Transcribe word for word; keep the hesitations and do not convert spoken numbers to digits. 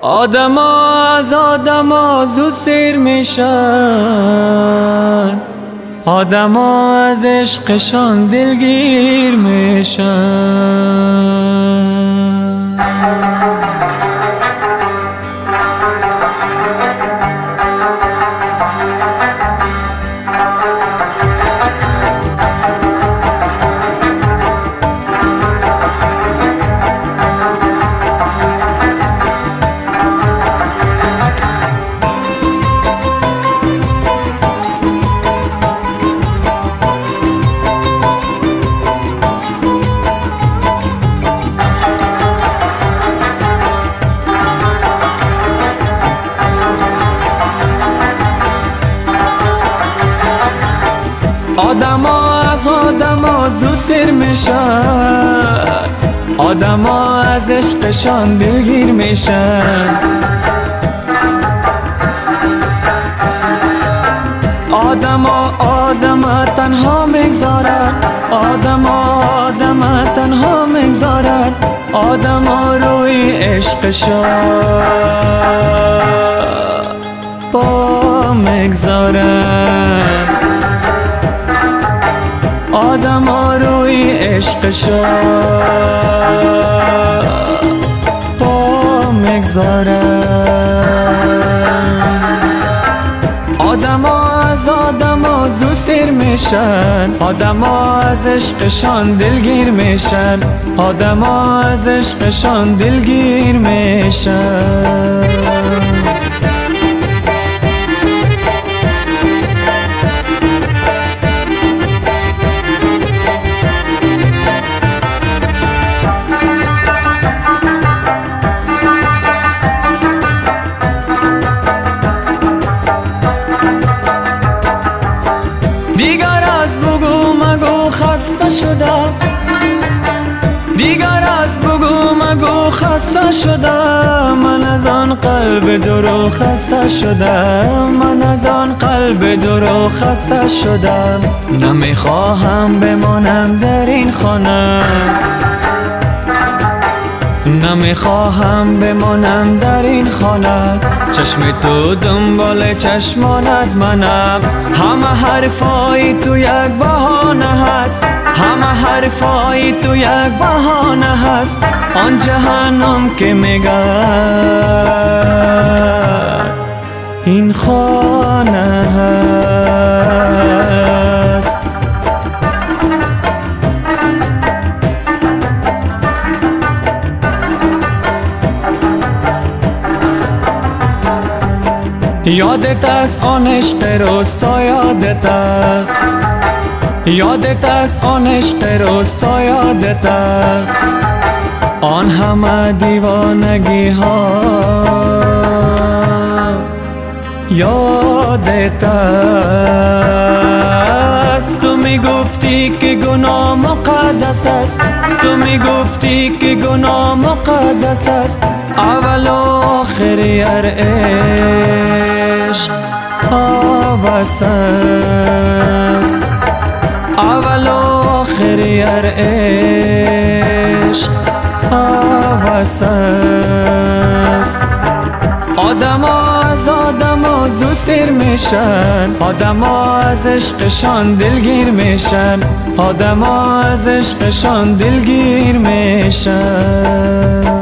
آدما از آدما زود سیر میشن، آدما از عشقشان دلگیر میشن. آدما از آدما زود سیر میشن، آدما از عشقشان دلگیر میشن. آدما آدما تنها میگذارن، آدما آدما تنها میگذارن، آدما روی عشقشان با میگذارن، آدما روی عشقشان با میگذارن. آدما از آدما زود سیر میشن، آدما از عشقشان دلگیر میشن، آدما از عشقشان دلگیر میشن. دیگر از بگو مگو خسته شدم، دیگر از بگو مگو خسته شدم، من از آن قلب درو خسته شدم، من از آن قلب درو خسته شدم. نمیخواهم بمانم در این خانه، نمیخواهم بمانم در این خانه، چشم تو دنبال چشمانت منم. همه حرفای تو یک بهانه هست، همه حرفای تو یک بهانه هست، آن جهنم که میگه این خانه هست. یادت است آن عشق روستا، یادت است، یادت است آن عشق روستا، یادت است آن همه دیوانگی ها، یادت است. تو میگفتی که گناه مقدس است، تو میگفتی که گناه مقدس است، اول و آخر هر عشق هوس است، اول و آخر هر عشق هوس است. آدما از آدما زود سیر میشن، آدما از عشقشان دلگیر میشن، آدما از عشقشان دلگیر میشن.